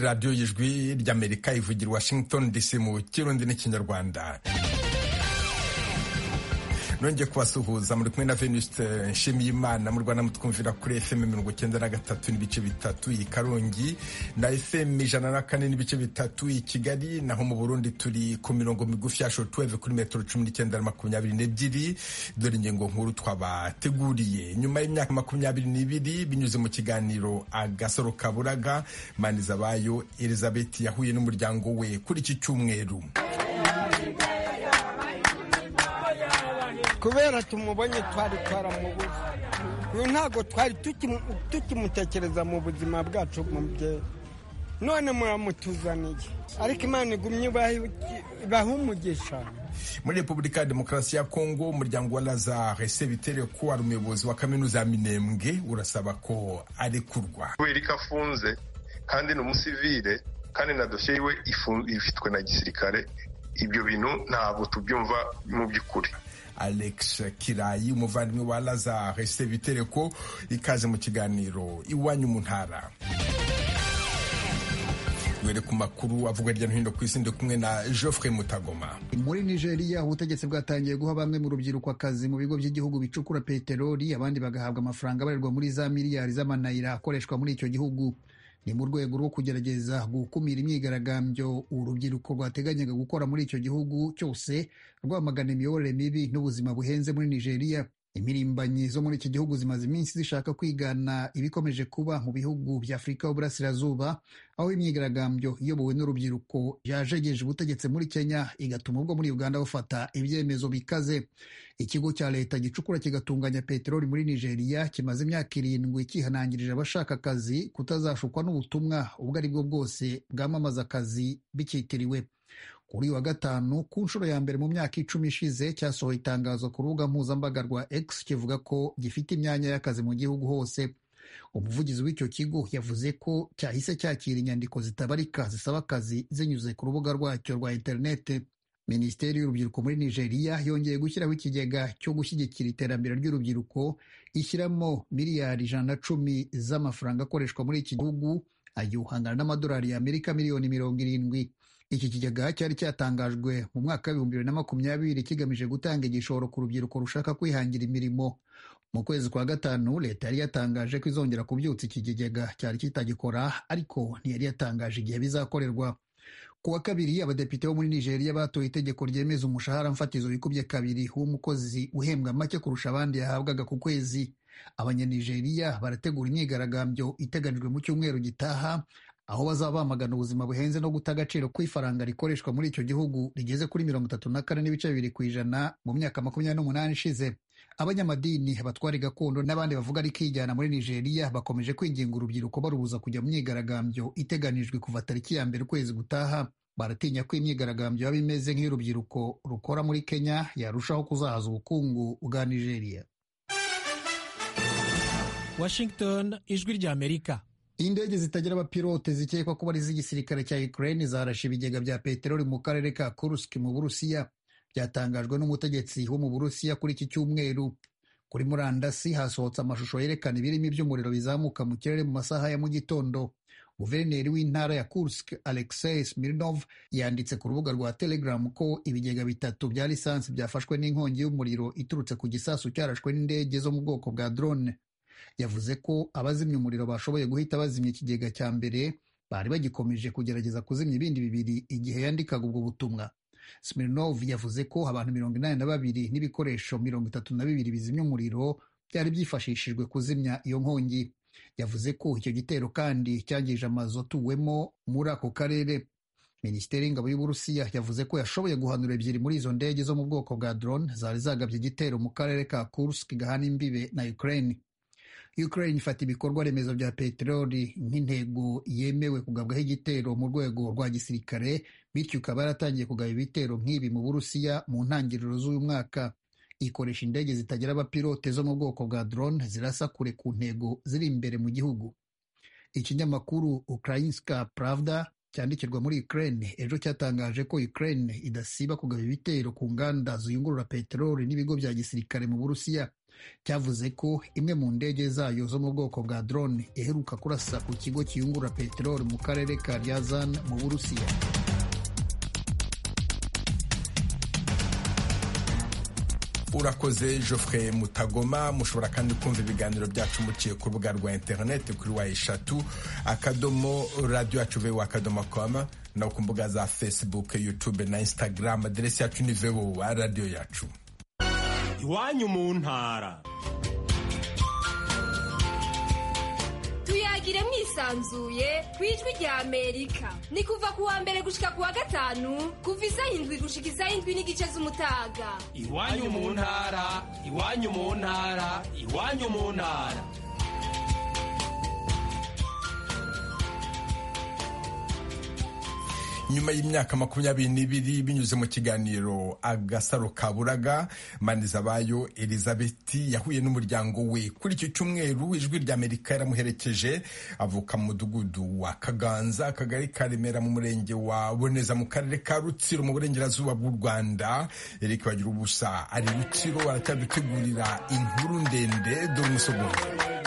radiyo y'ijwi ry'Amerika ivugira Washington DC mu Kirundi n'Ikinyarwanda. Nongeye kubasuhuza muri kumwe na Venuste Nshimiyimana. Mu Rwanda mutwumvira kuri FM 93 n'ibice bitatu i Karongi na FM 104 n'ibice bitatu i Kigali, naho mu Burundi turi ku mirongo migufi ya shortwave kuri metero 19-22. Dore ingingo nkuru twabateguriye. Nyuma y'imyaka 22 binyuze mu kiganiro Agasaro Kaburaga, Manizabayo Elizabeth yahuye n'umuryango we kuri iki cyumweru. Kubera tumubonye twari twaramubuze, uyu ntago twari tukimutekereza mu buzima bwacu mubye, none muramutuzaniye, ariko Imana igumye ibaha umugisha. Muri Repubulika ya Demokarasi ya Kongo, umuryango wa Lazare Sebitereko ari umuyobozi wa kaminuza ya Minembwe urasaba ko arekurwa. Erika afunze kandi ni umusivile kandi na dosiye iwe ifitwe na gisirikare, ibyo bintu ntabwo tubyumva mu by'ukuri. Alex Kirayi, umuvandimwe wa Lazare Sebitereko, ikaze mu kiganiro Iwanyu mu Ntara. Were ku makuru avugwa hirya no hino ku isi, ndi kumwe na Geoffrey Mutagoma. Muri Nigeria, ubutegetsi bwatangiye guha bamwe mu rubyiruko akazi mu bigo by'igihugu bicukura peteroli, abandi bagahabwa amafaranga abarirwa muri za miliyari z'amanayira akoreshwa muri icyo gihugu. Ni mu rwego rwo kugerageza gukumira imyigaragambyo urubyiruko rwateganyaga gukora muri icyo gihugu cyose rwamagana imiyoborere mibi n'ubuzima buhenze muri Nigeria. Imirimbanyi zo muri iki gihugu zimaze iminsi zishaka kwigana ibikomeje kuba mu bihugu bya Afurika y'Uburasirazuba, aho imyigaragambyo iyobowe n'urubyiruko yajegeje ubutegetsi muri Kenya, igatuma ubwo muri Uganda bufata ibyemezo bikaze. Ikigo cya leta gicukura kigatunganya peteroli muri Nigeria kimaze imyaka 7 kihanangirije abashaka akazi kutazashukwa n'ubutumwa ubwo ari bwo bwose bwamamaza akazi bikitiriwe. Kuri wa gatanu, ku nshuro ya mbere mu myaka 10 ishize, cyasohoye itangazo ku rubuga mpuzambaga rwa X kivuga ko gifite imyanya y'akazi mu gihugu hose. Umuvugizi w'icyo kigo yavuze ko cyahise cyakira inyandiko zitabarika zisaba akazi zinyuze ku rubuga rwacyo rwa interinete. Minisiteri y'urubyiruko muri Nigeria yongeye gushyiraho ikigega cyo gushyigikira iterambere ry'urubyiruko, ishyiramo miliyari 110 z'amafaranga akoreshwa muri iki gihugu, ayuhangana n'amadolari y'Amerika miliyoni 70. Iki kigega cyari cyatangajwe mu mwaka wa 2020 kigamije gutanga igishoro ku rubyiruko rushaka kwihangira imirimo. Mu kwezi kwa gatanu, leta yari yatangaje ko izongera kubyutsa iki kigega cyari kitagikora, ariko ntiyari yatangaje igihe bizakorerwa. Ku wa kabiri, abadepite bo muri Nigeria batoye itegeko ryemeza umushahara mfatizo wikubye kabiri w'umukozi uhembwa make kurusha abandi yahabwaga ku kwezi. Abanyanigeria barategura imyigaragambyo iteganijwe mu cyumweru gitaha, aho bazaba bamagana ubuzima buhenze no guta agaciro kw'ifaranga rikoreshwa muri icyo gihugu rigeze kuri 34.2% mu myaka 28 ishize. Abanyamadini, abatwari gakondo n'abandi bavuga ari kijyana muri Nigeria bakomeje kwinginga urubyiruko barubuza kujya mu myigaragambyo iteganijwe kuva tariki ya 1 ukwezi gutaha. Baratinya ko imyigaragambyo yaba imeze nk'iy'urubyiruko rukora muri Kenya yarushaho kuzahaza ubukungu bwa Nigeria. Washington, ijwi ry'Amerika. Indege zitagira abapilote zikekwa kuba ari iz'igisirikare cya Ukraine zarashe ibigega bya peteroli mu karere ka Kursk mu Burusiya. Byatangajwe n'umutegetsi wo mu Burusiya kuri iki cyumweru. Kuri murandasi hasohotse amashusho yerekana ibirimi by'umuriro bizamuka mu kirere mu masaha ya mu gitondo. Guverineri w'intara ya Kursk, Alexei Smirnov, yanditse ku rubuga rwa Telegram ko ibigega 3 bya lisansi byafashwe n'inkongi y'umuriro iturutse ku gisasu cyarashwe n'indege zo mu bwoko bwa drone. Yavuze ko abazimya umuriro bashoboye guhita bazimya ikigega cya mbere, bari bagikomeje kugerageza kuzimya ibindi 2 igihe yandikaga ubwo butumwa. Smirnov yavuze ko abantu 82 n'ibikoresho 32 bizimya umuriro byari byifashishijwe kuzimya iyo nkongi. Yavuze ko icyo gitero kandi cyangije amazu atuwemo muri ako karere. Minisiteri y'ingabo y'Uburusiya yavuze ko yashoboye guhanura 2 muri izo ndege zo mu bwoko bwa drone zari zagabye igitero mu karere ka Kursk gahana imbibe na Ukraine. Ukraine ifata ibikorwa remezo bya peteroli nk'intego yemewe kugabwaho igitero mu rwego rwa gisirikare, bityo ikaba yaratangiye kugaba ibitero nk'ibi mu Burusiya mu ntangiriro z'uyu mwaka. Ikoresha indege zitagira abapilote zo mu bwoko bwa drone zirasa kure ku ntego ziri imbere mu gihugu. Ikinyamakuru Ukrainska Pravda cyandikirwa muri Ukraine ejo cyatangaje ko Ukraine idasiba kugaba ibitero ku nganda ziyungurura peteroli n'ibigo bya gisirikare mu Burusiya. cyavuze ko imwe mu ndege zayo zo mu bwoko bwa drone iheruka kurasa ku kigo kiyungurura peteroli mu karere ka Ryazan mu Burusiya. Urakoze Geoffrey Mutagoma. Mushobora kandi kumva ibiganiro byacu muciye ku rubuga rwa internet kuri wa3.radio.com na ku mbuga za Facebook, YouTube na Instagram. Aderesi yacu ni VOA Radio yacu. Iwanyu mu ntara. Tuyagire mwisanzuye kwijwi rya Amerika. Ni kuva kuwa mbere gushika kuwa gatanu, kuva isaha 7 gushika isaha 7 n'igice z'umutaga. Iwanyu mu ntara, iwanyu mu ntara, iwanyu mu ntara. Nyuma y'imyaka 22 binyuze mu kiganiro Agasaro Kaburaga, Manizabayo Elizabeth yahuye n'umuryango we. Kuri iki cyumweru ijwi rya Amerika yaramuherekeje. Avuka mu mudugudu wa Kaganza, akagari ka Remera mu murenge wa Boneza mu karere ka Rutsiro mu burengerazuba bw'u Rwanda. Eric Bagirubusa ari Rutsiro aracyadutegurira inkuru ndende dore umusogonzi.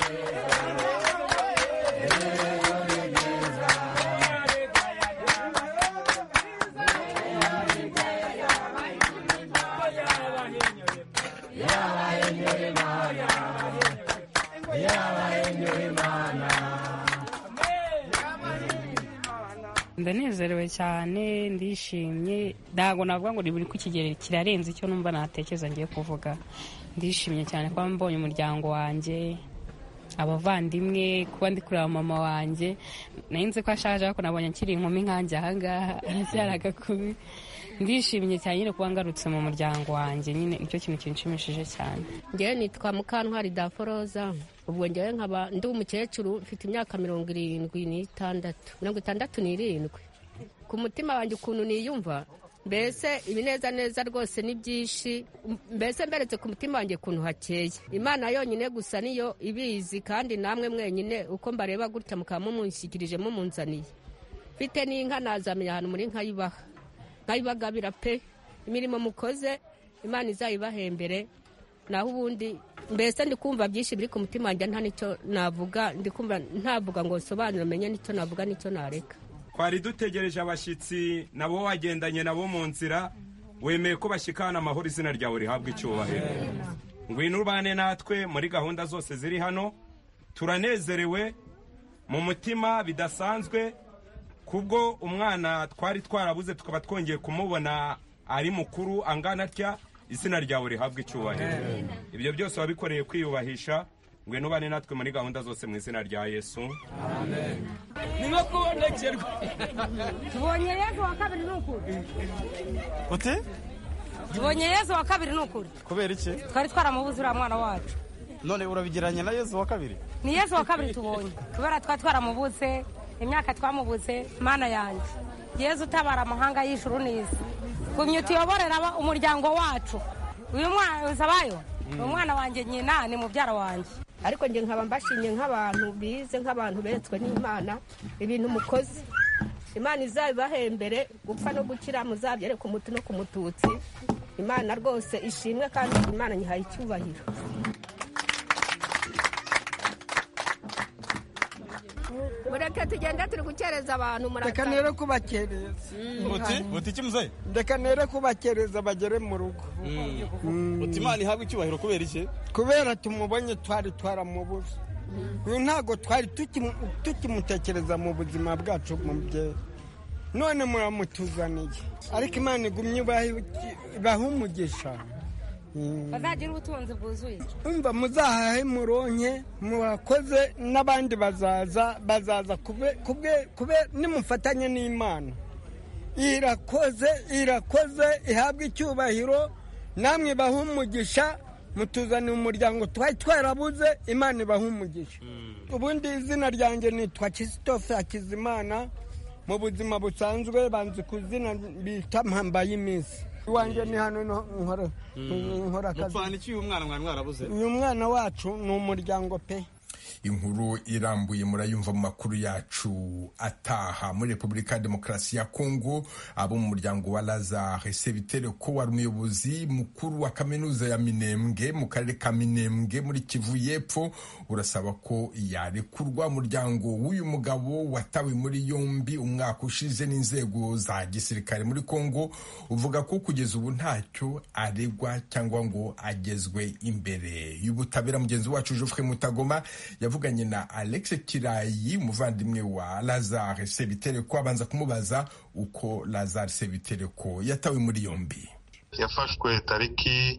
Ndanezerewe cyane, ndishimye, ntago navuga ngo buri ku kigero kirarenze icyo numva natekereza ngiye kuvuga. Ndishimye cyane kuba mbonye umuryango wanjye, abavandimwe, kuba ndi kureba mama wanjye. Narinze ko ashaje ariko nabonye akiri inkumi nkanjye ahangaha aracyaraga kubi. Ndishimye cyane nyine kuba ngarutse mu muryango wanjye, nyine icyo kintu kinshimishije cyane. Ngewe nitwa Mukantwari Daforoza. Ubwo ngewe nkaba ndi umukecuru mfite imyaka 67. Ku mutima wanjye ukuntu niyumva, mbese ibineza neza rwose ni byinshi, mbese mberetse ku mutima wanjye ukuntu hakeye. Imana yonyine gusa niyo ibizi, kandi namwe mwenyine uko mbareba gutya mukaba mumushyikirije mumunzaniye. Mfite n'inka nazamenya ahantu muri nkayibagabira pe. Imirimo mukoze Imana izayibahembere. Naho ubundi mbese ndi kumva byinshi biri ku mutima wanjye, nta nicyo navuga, ndi kumva ntavuga ngo sobanura menye nicyo navuga nicyo nareka. Twari dutegereje abashyitsi nabo wagendanye nabo mu nzira, wemeye ko bashikana amahoro, izina ryawe rihabwa icyubahiro. Ngwino ubane natwe muri gahunda zose ziri hano. Turanezerewe mu mutima bidasanzwe kubwo umwana twari twarabuze tukaba twongeye kumubona ari mukuru angana atya. Izina ryawe rihabwa icyubahiro. Ibyo byose wabikoreye kwiyubahisha. Ngwino ubane natwe muri gahunda zose mu izina rya Yesu. Amen. Nimo kubonekerwa. Tubonye Yesu wa kabiri n'ukuri. Ote? Tubonye Yesu wa kabiri n'ukuri. Kubera iki? Twari twaramubuze uriya mwana wacu. None urabigiranye na Yesu wa kabiri? Ni Yesu wa kabiri tubonye. Kubera twaramubuze, imyaka twamubuze, Mana yanjye. Yesu utabara amahanga y'ijuru n'isi. Kumye tuyoborera umuryango wacu. Uyu mwana Zabayo, umwana wanjye nyina ni mubyara wanjye. Ariko nge nkaba mbashimye nk'abantu bize, nk'abantu beretswe n'Imana ibintu mukoze. Imana izabibahembere, gupfa no gukira muzabyere ku mutu no ku mututsi. Imana rwose ishimwe kandi Imana nyihaye icyubahiro. Mureke tugenda turi gukereza abantu muraka. Reka nere kubakereza. Muti kimuzaye? Reka nere kubakereza bagere mu rugo. Imana ihabwa icyubahiro kubera iki? Kubera tumubonye twari twaramubuze. Uyu ntago twari tukimutekereza mu buzima bwacu mubye. None muramutuzaniye. Ariko Imana igumye bahumugisha. Bazagira ubutunzi bwuzuye. Umva muzahahe muronke, murakoze, n'abandi bazaza kubwe nimufatanye n'Imana. Irakoze ihabwa icyubahiro, namwe bahumugisha, mutuzaniye umuryango twarabuze, Imana ibahumugisha. Ubundi izina ryanjye nitwa Christophe Hakizimana. Mu buzima busanzwe banzi kuzina bita Mpambaye iminsi. Wanjye ni hano nkora akazi. Mupfana iki uyu mwana mwarabuze? Uyu mwana wacu ni umuryango pe. inkuru irambuye murayumva mu makuru yacu ataha. Muri Repubulika ya Demokarasi ya Kongo, abo mu muryango wa Lazare Sebitereko wari umuyobozi mukuru wa kaminuza ya Minembwe mu karere ka Minembwe muri Kivu y'Epfo urasaba ko yarekurwa. Umuryango w'uyu mugabo watawe muri yombi umwaka ushize n'inzego za gisirikare muri Kongo uvuga ko kugeza ubu ntacyo aregwa cyangwa ngo agezwe imbere y'ubutabera. Mugenzi wacu Geoffrey Mutagoma yavuganye na Alex Kirayi, umuvandimwe wa Lazare Sebitereko, abanza kumubaza uko Lazare Sebitereko yatawe muri yombi. Yafashwe tariki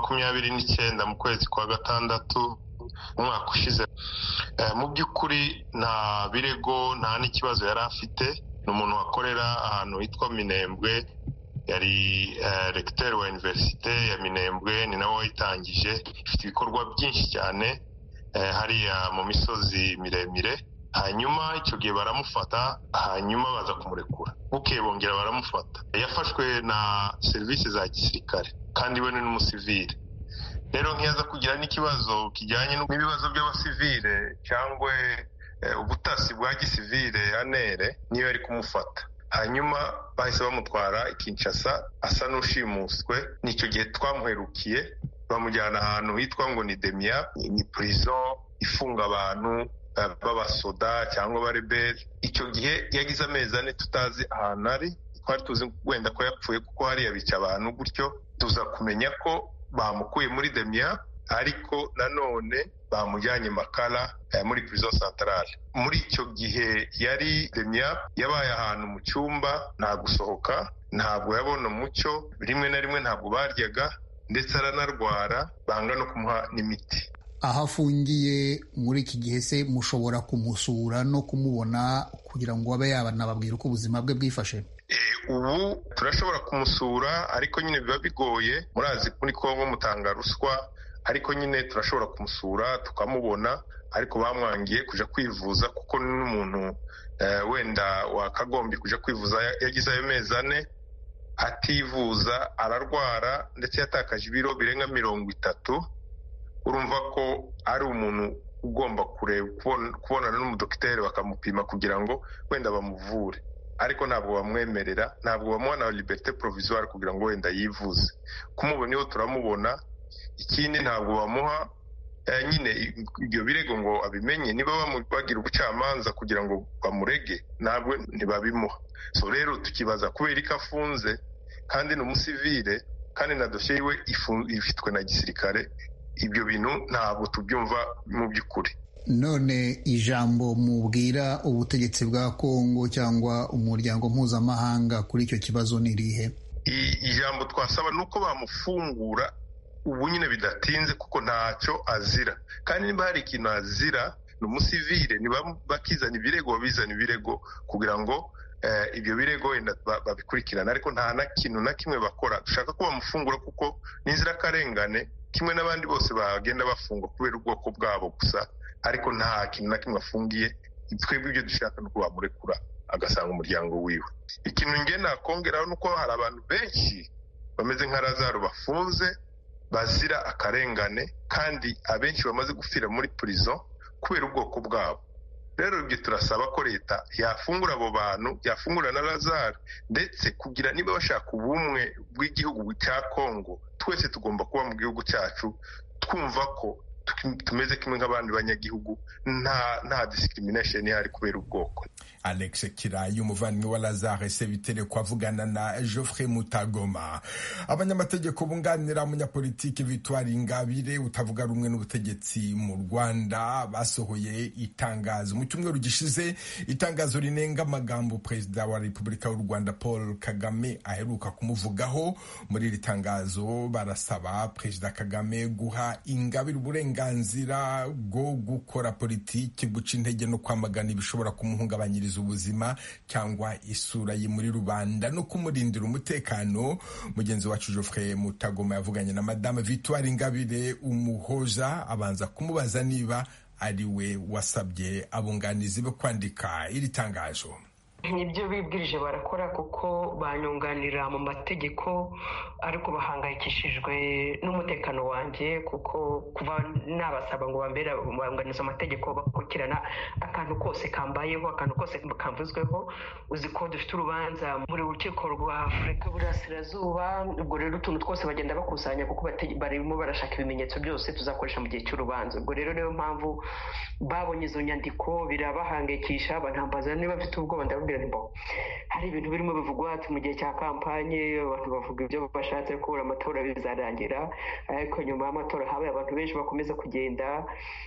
29 mu kwezi kwa gatandatu umwaka ushize. Mu by'ukuri nta birego nta n'ikibazo yari afite. Ni umuntu wakorera ahantu hitwa Minembwe, yari recteur wa universite ya Minembwe, ni nawe wayitangije. Ifite ibikorwa byinshi cyane hariya mu misozi miremire. Hanyuma icyo gihe baramufata, hanyuma baza kumurekura. Bukeye bongera baramufata. Yafashwe na serivisi za gisirikare kandi we ni n'umusivile. Rero nkiyaza kugira n'ikibazo kijyanye n'ibibazo by'abasivile cyangwa ubutasi bwa gisivile anere niyo yari kumufata. Hanyuma bahise bamutwara i Kinshasa asa n'ushimuswe. Nicyo gihe twamuherukiye bamujyana ahantu hitwa ngo ni Demia, ni prison ifunga abantu b'abasoda cyangwa abarebeli. Icyo gihe yagize amezi 4 tutazi ahantu ari. Twari tuzi wenda ko yapfuye kuko hariya bica abantu gutyo. Tuza kumenya ko bamukuye muri Demia ariko nanone bamujyanye Makala muri prison centrale. Muri icyo gihe yari Demia yabaye ahantu mu cyumba, nta gusohoka, ntabwo yabona umucyo, rimwe na rimwe ntabwo baryaga, ndetse aranarwara, banga no kumuha n'imiti. Aho afungiye muri iki gihe se mushobora kumusura no kumubona kugira ngo abe yabanababwira uko ubuzima bwe bwifashe? Ubu turashobora kumusura ariko nyine biba bigoye. Murazi kuri Kongo mutanga ruswa, ariko nyine turashobora kumusura tukamubona, ariko bamwangiye kuja kwivuza kuko n'umuntu wenda wakagombye kuja kwivuza yagize ayo mezi 4 ativuza, ararwara ndetse yatakaje ibiro birenga 30. Urumva ko ari umuntu ugomba kubonana n'umudokiteri bakamupima kugira ngo wenda bamuvure, ariko ntabwo bamwemerera, ntabwo bamuha na liberté provisoire kugira ngo wenda yivuze. Kumubona iyo turamubona. Ikindi ntabwo bamuha nyine ibyo birego ngo abimenye. Niba bagira ubucamanza kugira ngo bamurege, ntabwo ntibabimuha. So rero tukibaza kubera ko afunze kandi ni umusivile kandi na dosiye iwe ifitwe na gisirikare. Ibyo bintu ntabwo tubyumva mu by'ukuri. None ijambo mubwira ubutegetsi bwa Kongo cyangwa umuryango mpuzamahanga kuri icyo kibazo ni irihe? Ijambo twasaba nuko bamufungura ubu nyine bidatinze kuko ntacyo azira, kandi niba hari ikintu azira ni umusivile. Niba bakizana ibirego babizana ibirego kugira ngo ibyo birego wenda babikurikirana, ariko nta na kintu na kimwe bakora. Dushaka ko bamufungura kuko n'inzirakarengane kimwe n'abandi bose bagenda bafungwa kubera ubwoko bwabo gusa, ariko nta kintu na kimwe afungiye. Twebwe ibyo dushaka nuko bamurekura agasanga umuryango wiwe. Ikintu nge nakongeraho nuko hari abantu benshi bameze nka Lazaro bafunze bazira akarengane, kandi abenshi bamaze gupfira muri prison kubera ubwoko bwabo. Rero ibyo turasaba ko leta yafungura abo bantu, yafungura na Lazaro, ndetse kugira niba bashaka ubumwe bw'igihugu cya Kongo, twese tugomba kuba mu gihugu cyacu twumva ko tumeze kimwe nk'abandi banyagihugu, nta discrimination ihari kubera ubwoko. Alex Kirayi, umuvandimwe wa Lazare Sebitereko, avugana na Geoffrey Mutagoma. Abanyamategeko bunganira umunyapolitiki Victoire Ingabire utavuga rumwe n'ubutegetsi mu Rwanda basohoye itangazo mu cyumweru gishize, itangazo rinenga amagambo Perezida wa Repubulika y'u Rwanda Paul Kagame aheruka kumuvugaho. Muri iri tangazo barasaba Perezida Kagame guha Ingabire uburenganzira bwo gukora politiki, guca intege no kwamagana ibishobora kumuhungabanyiriza ubuzima cyangwa isura ye muri rubanda no kumurindira umutekano. Mugenzi wacu Geoffrey Mutagoma yavuganye na Madame Victoire Ingabire Umuhoza, abanza kumubaza niba ari we wasabye abunganizi be kwandika iri tangazo. nibyo bibwirije barakora kuko banyunganira mu mategeko ariko bahangayikishijwe n'umutekano wanjye kuko kuva nabasaba ngo banganize amategeko bakurikirana akantu kose kambayeho akantu kose kamvuzweho. Uzi ko dufite urubanza muri rukiko rwa Afurika y'Uburasirazuba, ubwo rero utuntu twose bagenda bakusanya kuko barimo barashaka ibimenyetso byose tuzakoresha mu gihe cy'urubanza. Ubwo rero niyo mpamvu babonye izo nyandiko birabahangayikisha, banambaza niba bafite ubwoba. Ndababwira nti hari ibintu birimo bivugwa ati mu gihe cya kampanye abantu bavuga ibyo bashatse ko amatora bizarangira, ariko nyuma y'amatora habaye abantu benshi bakomeza kugenda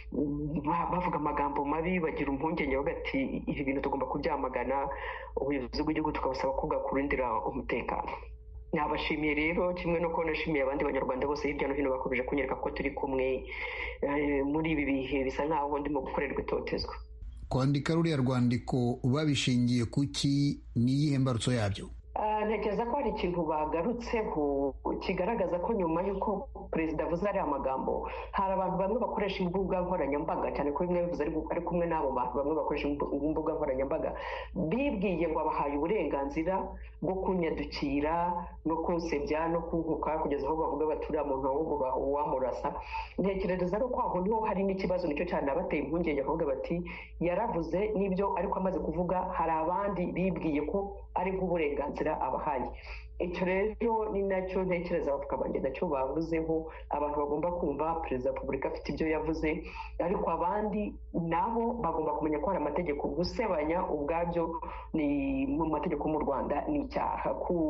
bavuga amagambo mabi, bagira impungenge bagati ibi bintu tugomba kubyamagana. Ubuyobozi bw'igihugu tukabasaba ko bwakurindira umutekano. Nabashimiye rero kimwe no kubona nashimiye abandi banyarwanda bose hirya no hino bakomeje kunyereka ko turi kumwe muri ibi bihe bisa nkaho ndimo gukorerwa itotezwa. Kwandika ruriya rwandiko babishingiye kuki, n'iyihe mbarutso yabyo? Ntekereza ko hari ikintu bagarutseho kigaragaza ko nyuma y'uko perezida avuze ariya magambo hari abantu bamwe bakoresha imbuga nkoranyambaga, cyane ko bimwe bivuze ari kumwe n'abo bantu bamwe bakoresha imbuga nkoranyambaga, bibwiye ngo abahaye uburenganzira bwo kunyadukira no kunsebya no kunkuka kugeza aho bavuga bati uriya muntu ahubwo wamurasa. Ntekereza ko aho niho hari n'ikibazo, nicyo cyane abateye impungenge bavuga bati yaravuze n'ibyo ariko amaze kuvuga hari abandi bibwiye ko ari nk'uburenganzira abahaye. Icyo rero ni nacyo ntekereza abavuga banjye nacyo bavuzeho, abantu bagomba kumva perezida wa repubulika afite ibyo yavuze, ariko abandi nabo bagomba kumenya ko hari amategeko. Gusebanya ubwabyo ni mu mategeko mu Rwanda ni icyaha,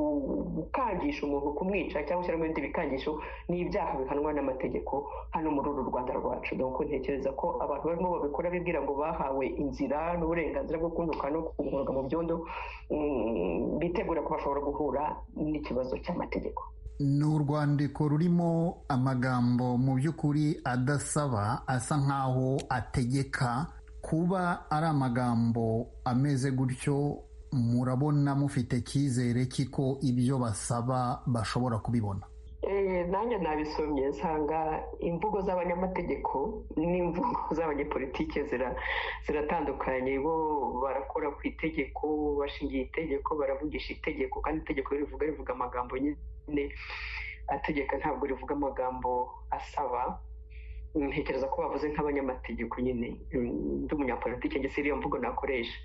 gukangisha umuntu kumwica cyangwa gushyiramo ibindi bikangisho ni ibyaha bihanwa n'amategeko hano muri uru Rwanda rwacu. Donc ntekereza ko abantu barimo babikora bibwira ngo bahawe inzira n'uburenganzira bwo kuntuka no kuguhorwa mu byondo, bitegura ko bashobora guhura n'ikibazo cy'amategeko. Ni urwandiko rurimo amagambo mu by'ukuri adasaba, asa nk'aho ategeka. Kuba ari amagambo ameze gutyo, murabona mufite icyizere cy'iko ibyo basaba bashobora kubibona? Nanjye nabisomye nsanga imvugo z'abanyamategeko n'imvugo z'abanyepolitike ziratandukanye. Bo barakora ku itegeko, bashingiye itegeko, baravugisha itegeko, kandi itegeko rivuga amagambo nyine ategeka, ntabwo rivuga amagambo asaba. Ntekereza ko bavuze nk'abanyamategeko nyine. Ndi umunyapolitike njye siriyo mvugo nakoresha.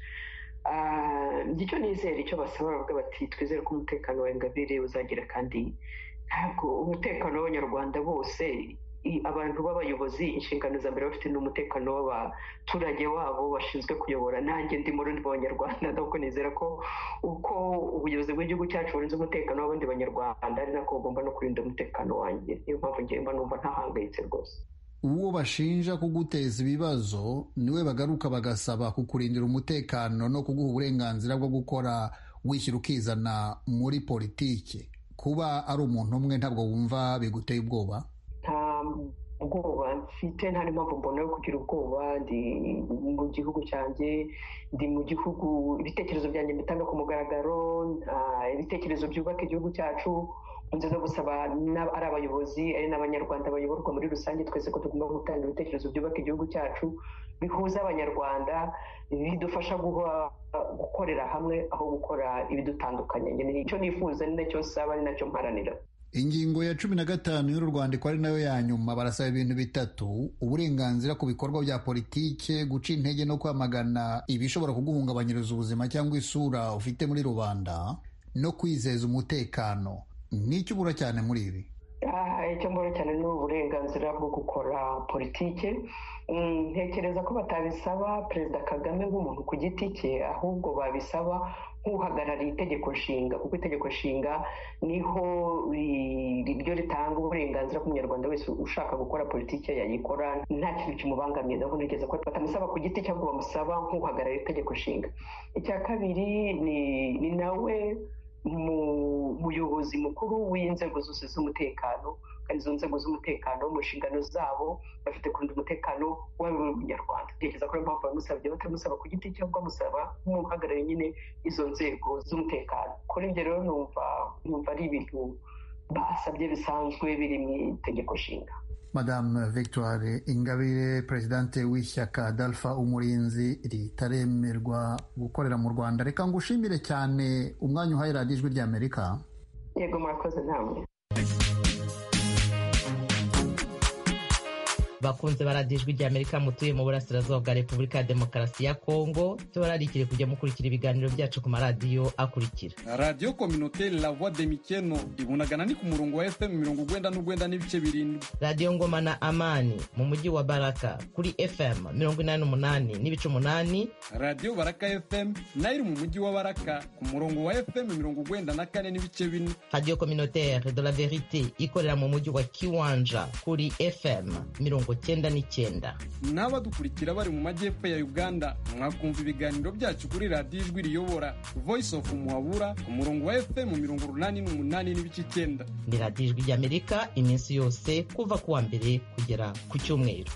Icyo nizera icyo basaba bavuga bati twizere ko umutekano wa Ingabire uzagira, kandi ntabwo umutekano w'abanyarwanda bose, abantu b'abayobozi inshingano za mbere bafite n'umutekano w'abaturage wabo bashinzwe kuyobora. Nanjye ndi mu rundi b'abanyarwanda, nuko nizera ko uko ubuyobozi bw'igihugu cyacu burinze umutekano w'abandi banyarwanda ari nako bugomba no kurinda umutekano wanjye. Niyo mpamvu njye mba numva ntahangayitse rwose. Uwo bashinja kuguteza ibibazo niwe bagaruka bagasaba kukurindira umutekano no kuguha uburenganzira bwo gukora wishyira ukizana muri politiki. Kuba ari umuntu umwe ntabwo wumva biguteye ubwoba? Nta ubwoba mfite, nta n'impamvu mbona yo kugira ubwoba. Ndi mu gihugu cyanjye, ndi mu gihugu, ibitekerezo byanjye mbitanga ku mugaragaro, ibitekerezo byubaka igihugu cyacu. Nziza gusaba ari abayobozi ari n'abanyarwanda bayoborwa muri rusange, twese ko tugomba gutanga ibitekerezo byubaka igihugu cyacu, bihuza abanyarwanda, bidufasha gukorera hamwe aho gukora ibidutandukanye. Nicyo nifuza, ni nacyo nsaba, ni nacyo mparanira. Ingingo ya 15 y'uru rwandiko ari nayo ya nyuma, barasaba ibintu bitatu: uburenganzira ku bikorwa bya politike, guca intege no kwamagana ibishobora kuguhungabanyiriza ubuzima cyangwa isura ufite muri rubanda, no kwizeza umutekano. N'icyo ubura cyane muri ibi? Icyo mbona cyane ni uburenganzira bwo gukora politike. Ntekereza ko batabisaba Perezida Kagame nk'umuntu ku giti cye, ahubwo babisaba nk'uhagarariye itegeko nshinga, kuko itegeko nshinga niho ryo ritanga uburenganzira ku munyarwanda wese ushaka gukora politike yayikora nta kintu kimubangamiye. Naho ntekereza ko batamusaba ku giti cye, ahubwo bamusaba nk'uhagarariye itegeko nshinga. Icya kabiri ni nawe muyobozi mukuru w'inzego zose z'umutekano, kandi izo nzego z'umutekano mu nshingano zabo bafite kurinda umutekano w'abanyarwanda. Ntekereza ko ariyo mpamvu bamusabye, batamusaba ku giti cye, bamusaba nk'uhagarariye nyine izo nzego z'umutekano. Kuri ibyo rero numva ari ibintu basabye bisanzwe biri mu itegeko nshinga. Madame Victoire Ingabire, presidente w'ishyaka Dalfa Umurinzi ritaremerwa gukorera mu Rwanda, reka ngushimire cyane umwanya uhaye radiyo Ijwi ry'Amerika. Yego murakoze namwe. bakunze baradiyo Ijwi ry'Amerika mutuye mu burasirazuba bwa Repubulika ya Demokarasi ya Kongo, tubararikire kujya mukurikira ibiganiro byacu ku maradiyo akurikira: radiyo Communautaire La Voix de Mikeno ibunagana ni ku murongo wa FM 99.7, radiyo Ngoma na Amani mu mujyi wa Baraka kuri FM 88.8, radiyo Baraka FM nayo mu mujyi wa Baraka ku murongo wa FM 94.4, radiyo Communautaire de la Verite ikorera mu mujyi wa Kiwanja kuri FM 99. n'abadukurikira bari mu majyepfo ya Uganda mwakumva ibiganiro byacu kuri radiyo Ijwi riyobora Voice of Muhabura ku murongo wa FM 88.9. Ni radiyo Ijwi ry'Amerika iminsi yose kuva ku wa mbere kugera ku cyumweru.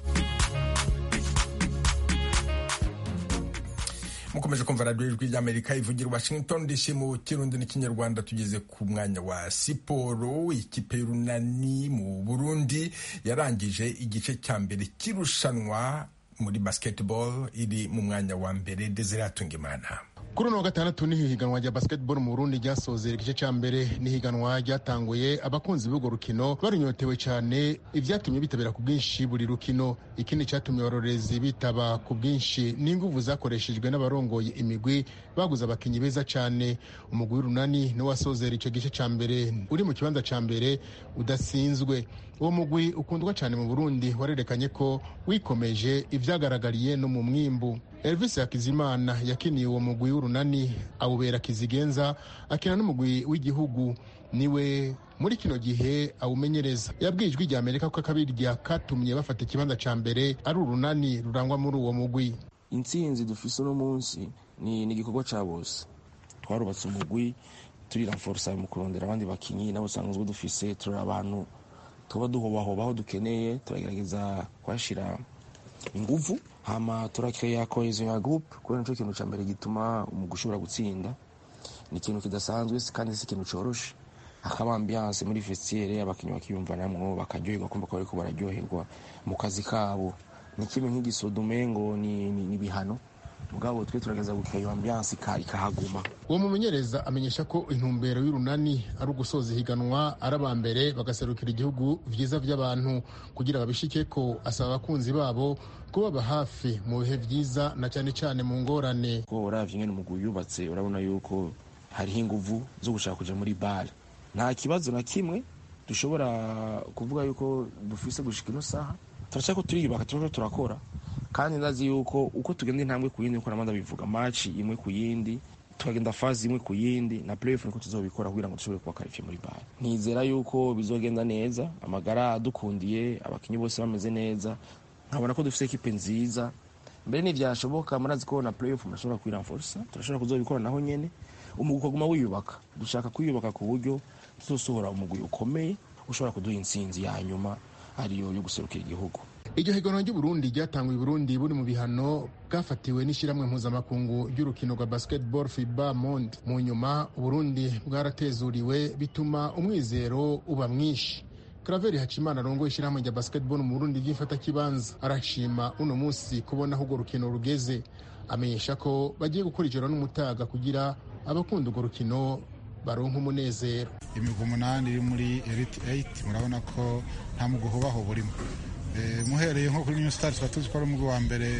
mukomeje kumva radiyo Ijwi ry'Amerika ivugira Washington DC mu Kirundi n'Ikinyarwanda. Tugeze ku mwanya wa siporo. Ikipe y'Urunani mu Burundi yarangije igice cya mbere kirushanwa muri basketball, iri mu mwanya wa mbere. Desire Hatungimana. Kuri uno wa gatandatu ni higanwa rya basketball mu Burundi ryasozera igice cya mbere. Ni higanwa ryatanguye abakunzi b'urwo rukino barinyotewe cyane, ivyatumye bitabira ku bwinshi buri rukino. Ikindi cyatumye abarorezi bitaba ku bwinshi n'inguvu zakoreshejwe n'abarongoye imigwi baguze abakinyi beza cyane. Umugwi w'Urunani ni wasozera icyo gice cya mbere uri mu kibanza cya mbere udasinzwe. Uwo mugwi ukundwa cyane mu Burundi warerekanye ko wikomeje ivyagaragariye no mu mwimbu. Elvis Hakizimana yakiniye uwo mugwi w'Urunani awubera kizigenza, akina n'umugwi w'igihugu, niwe muri kino gihe awumenyereza. Yabwiye Ijwi ry'Amerika ko akabirya katumye bafata ikibanza cya mbere ari Urunani rurangwa muri uwo mugwi. Intsinzi dufise uno munsi ni igikorwa ca bose. Twarubatse umugwi turiranforsa mu kurondera abandi bakinyi nabo sanzwe dufise, turi abantu tuba duhobaho dukeneye, turagerageza kwashira inguvu hama turakaya cohesion ya group, kubera nico kintu ca mbere gituma umugwi ushobora gutsinda. Ni ikintu kidasanzwe kandi si ikintu coroshe. Akaba ambiance muri vestiaire abakinyi bakiyumva namwo bakaryoherwa, kumva ko bariko bararyoherwa mu kazi kabo. Ni kimwe nk'igisodo umengo ni bihano, mugabo twe turageza gukaya ambiance ikahaguma. Uwo mumenyereza amenyesha ko intumbero y'Urunani ari ugusoza higanwa arabambere bagaserukira igihugu vyiza vy'abantu kugira babishike ko. Asaba abakunzi babo kubaba hafi mu bihe vyiza na cyane cyane mu ngorane. Ko uravye ngene umugwi yubatse urabona yuko hariho inguvu zo gushaka kuja muri bar. Nta kibazo na kimwe dushobora kuvuga yuko dufise gushika ino saha. Turashaka turiyubaka, turakora kandi ndazi yuko uko tugenda intambwe ku yindi, uko namanda bivuga match imwe ku yindi, tukagenda fazi imwe ku yindi na playoff, niko tuzobikora kugira ngo dushobore kuba qualifier muri bar. Nizera yuko bizogenda neza, amagara dukundiye, abakinyi bose bameze neza, nkabona ko dufise equipe nziza. Mbere n'ivyashoboka murazi ko na playoff mashobora kwiranforsa, turashobora kuzobikora naho nyene. Umugwi ukaguma wiyubaka, dushaka kwiyubaka ku buryo tuzosohora umugwi ukomeye ushobora kuduha intsinzi ya nyuma ariyo yo guserukira igihugu. Iryo higanwa ry'Uburundi ryatanguye Burundi buri mu bihano bwafatiwe n'ishyirahamwe mpuzamakungu ry'urukino rwa basketball FIBA Monde. Mu nyuma Burundi bwaratezuriwe bituma umwizero uba mwinshi. Claver Hachimana arongoye ishyirahamwe rya basketball mu Burundi ry'ifata kibanza arashima uno munsi kubona aho urwo rukino rugeze. Amenyesha ko bagiye gukora ijoro n'umutaga kugira abakunda urwo rukino baronka umunezero. Imigwi 8 iri muri Elite 8 murabona ko nta mugwi ubaho burimo. Muhereye nko kuri New Star twatuzi ko ari umugwi wa mbere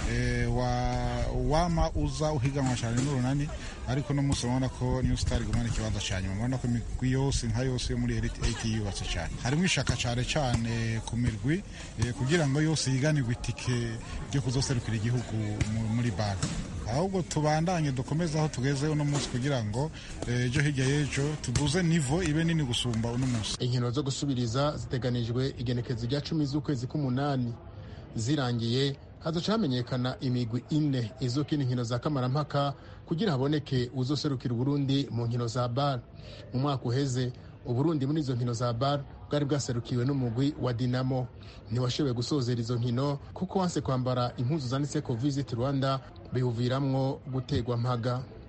wama uza uhiganwa cyane n'Urunani, ariko no musi mubona ko New Star igumana ikibanza cyane. Mubona ko imigwi yose nka yose yo muri Elite 8 yubatse cyane. Harimo ishaka cyane ku mirwi kugira ngo yose yiganirwe itike ryo kuzoserukira igihugu muri bar. Ahubwo tubandanye dukomeza aho tugeze uno munsi kugira ngo ejo hirya y'ejo tuduze nivo ibe nini gusumba uno munsi. Inkino zo gusubiriza ziteganijwe igenekezo rya 10 z'ukwezi k'umunani. Zirangiye hazoca hamenyekana imigwi 4 izokina inkino za kamarampaka kugira haboneke uzoserukira Burundi mu nkino za bar. Mu mwaka uheze Uburundi muri izo nkino za bar bwari bwaserukiwe n'umugwi wa Dinamo. Ntiwashoboye gusozera izo nkino kuko wanse kwambara impuzu zanditse ko Visit Rwanda bihuviramwo gutegwa mpaga.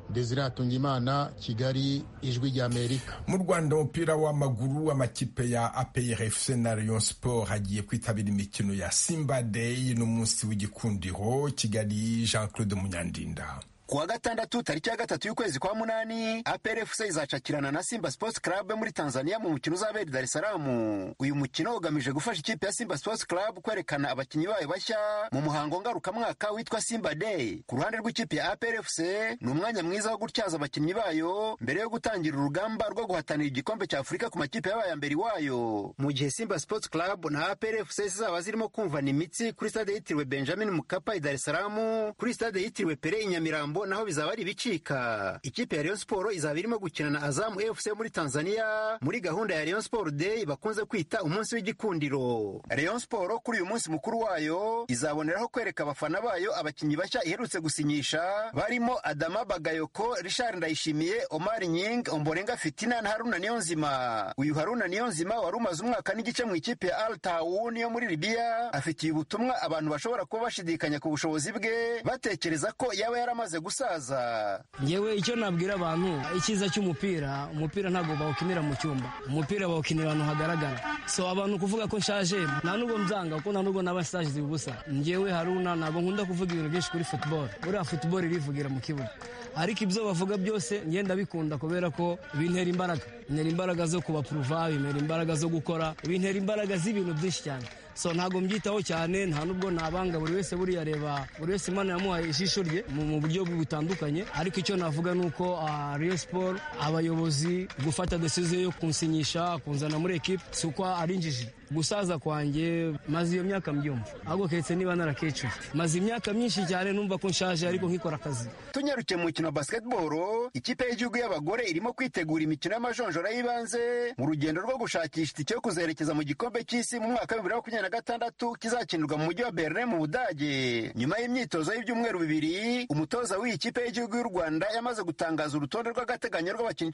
Desire Hatungimana, Kigali, Ijwi ry'Amerika. Mu Rwanda umupira w'amaguru amakipe ya APR FC na Rayon Sport hagiye kwitabira imikino ya Simba Day n'umunsi w'igikundiro. Kigali, Jean-Claude Munyandinda. Kuwa gatandatu tariki ya 3 y'ukwezi kwa munani APR FC izacakirana na Simba Sports Club muri Tanzania mu mukino uzabera Dar es Salaam. Uyu mukino ugamije gufasha ikipe ya Simba Sports Club kwerekana abakinyi bayo bashya mu muhango ngarukamwaka witwa Simba Day. Ku ruhande rw'ikipe ya APR FC ni umwanya mwiza wo gutyaza abakinyi bayo mbere yo gutangira urugamba rwo guhatanira igikombe cya Afurika ku makipe y'abaye mbere wayo. Mu gihe Simba Sports Club na APR FC zizaba zirimo kumvana imitsi kuri stade yitiriwe Benjamin Mkapa i Dar es Salaam, kuri stade yitiriwe Pele i Nyamirambo naho bizaba ari bicika. Ikipe ya Rayon Sport izaba irimo gukina na Azam FC muri Tanzania muri gahunda ya Rayon Sport Day bakunze kwita umunsi w'igikundiro. Rayon Sport kuri uyu munsi mukuru wayo izaboneraho kwereka abafana bayo abakinyi bashya iherutse gusinyisha barimo Adama Bagayoko, Richard Ndayishimiye, Omar Nying, Ombolenga Fitina na Haruna Niyonzima. Uyu Haruna Niyonzima wari umaze umwaka n'igice mu ikipe ya Al Tawoun yo muri Libya afitiye ubutumwa abantu bashobora kuba bashidikanya ku bushobozi bwe batekereza ko yaba yaramaze gusaza. Yewe icyo nabwira abantu icyiza cy'umupira, umupira ntabwo bawukinira mu cyumba, umupira bawukinira ahantu hagaragara. So abantu kuvuga ko nshaje nta nubwo mbyanga ko nta nubwo n'abashaje ubusa. Ngewe Haruna ntabwo nkunda kuvuga ibintu byinshi kuri football. Buriya football irivugira mu kibuga, ariko ibyo bavuga byose ngenda bikunda kubera ko bintera imbaraga. Bintera imbaraga zo kubapuruva, bintera imbaraga zo gukora, bintera imbaraga z'ibintu byinshi cyane. So ntabwo mbyitaho cyane, nta nubwo nabanga, buri wese buriya reba, buri wese Imana yamuhaye ijisho rye mu buryo butandukanye. Ariko icyo navuga nuko Rayon Sport abayobozi gufata decision yo kunsinyisha kunzana muri equipe suko ari injiji. Gusaza kwanjye maze iyo myaka mbyumva, ahubwo ketse niba narakecuye maze imyaka myinshi cyane numva ko nshaje ariko nkikora akazi. Tunyaruke mu mukino wa basketball, ikipe y'igihugu y'abagore irimo kwitegura imikino y'amajonjora y'ibanze mu rugendo rwo gushakisha itike yo kuzerekeza mu gikombe cy'isi mu mwaka wa 2026 kizakinirwa mu mujyi wa Berlin mu Budage. Nyuma y'imyitozo y'ibyumweru bibiri, umutoza w'iyi kipe y'igihugu y'u Rwanda yamaze gutangaza urutonde rw'agateganyo rw'abakinnyi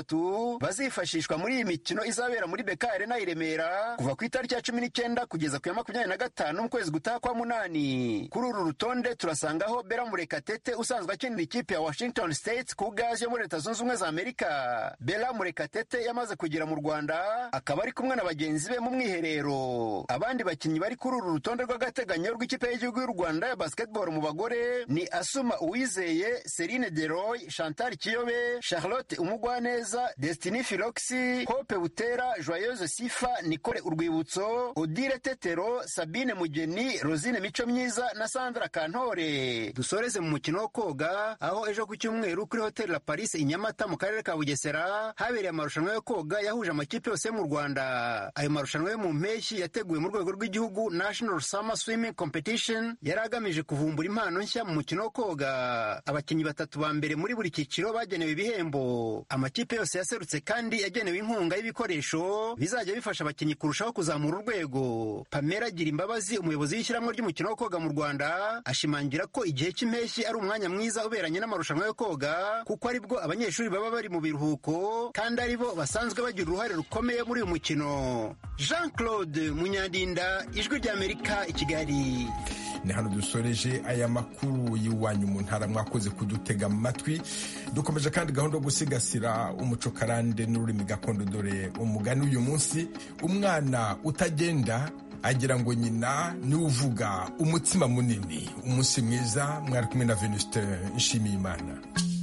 13 bazifashishwa muri iyi mikino izabera muri BK Arena i Remera kuva ku itariki ya 19 kugeza ku ya 25 mu kwezi gutaha kwa munani. Kuri uru rutonde turasangaho Bella Murekatete usanzwe akinira ikipe ya Washington State ku gazi yo muri Leta Zunze Ubumwe za Amerika. Bella Murekatete yamaze kugera mu Rwanda akaba ari kumwe na bagenzi be mu mwiherero. Abandi bakinnyi bari kuri uru rutonde rw'agateganyo rw'ikipe y'igihugu y'u Rwanda ya basketball mu bagore ni Asuma Uwizeye, Celine Deroy, Chantal Kiyobe, Charlotte Umugwaneza, Destiny Filoxi, Hope Butera, Joyeuse Sifa, Nicole Urwibutso, Odile Tetero, Sabine Mugeni, Rosine Mico Myiza na Sandra Kantore. Dusoreze mu mukino wo koga aho ejo ku cyumweru kuri Hotel La Paris i Nyamata mu karere ka Bugesera habereye amarushanwa yo koga yahuje amakipe yose mu Rwanda. Ayo marushanwa yo mu mpeshyi yateguwe mu rwego rw'igihugu National Summer Swimming Competition yari agamije kuvumbura impano nshya mu mukino wo koga. Abakinnyi batatu ba mbere muri buri cyiciro bagenewe ibihembo. Amakipe yose yaserutse kandi yagenewe inkunga y'ibikoresho bizajya bifasha abakinnyi kurushaho kuzamura urwego. Pamela Girimbabazi, umuyobozi w'ishyirahamwe ry'umukino wo koga mu Rwanda, ashimangira ko igihe cy'impeshyi ari umwanya mwiza uberanye n'amarushanwa yo koga kuko aribwo abanyeshuri baba bari mu biruhuko kandi aribo basanzwe bagira uruhare rukomeye muri uyu mukino. Jean-Claude Munyandinda, Ijwi ry'Amerika i Kigali. Ni hano dusoreje aya makuru y'iwanyu mu ntara, mwakoze kudutega amatwi. Dukomeje kandi gahunda yo gusigasira umuco karande n'ururimi gakondo, dore umugani uyu munsi: umwana utagenda agira ngo nyina niwe uvuga umutsima munini. Umunsi mwiza, mwari kumwe na Venuste Nshimiyimana.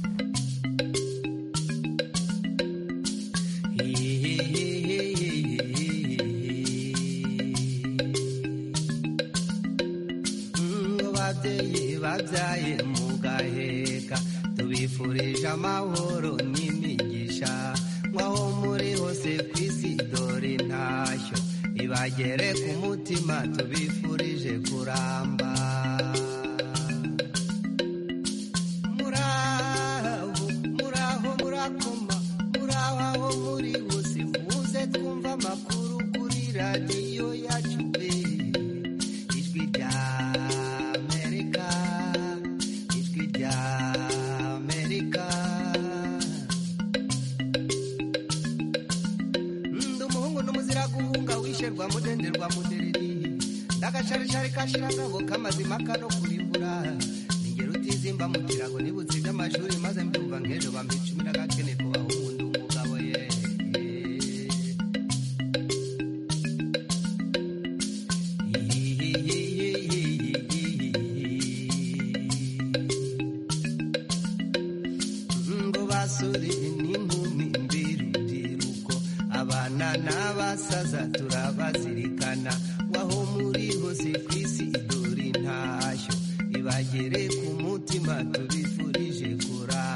Babyaye mugaheka tubifurije amahoro n'imigisha, mwaho muri hose ku isi dore intashyo ibagere ku mutima, tubifurije kuramba. Muraho murakoma, muraho aho muri hose, muze twumva amakuru kuri radiyo yacu Ijwi rya mudenderwa mudereri ndakasharishari kashirangabo kamazima kano kurimbura ningero utizimba mu kirago nibutse by'amashuri maze mbyumva turabazirikana waho muri hose ku isi dore intashyo ibagere ku mutima tubifurije kuramba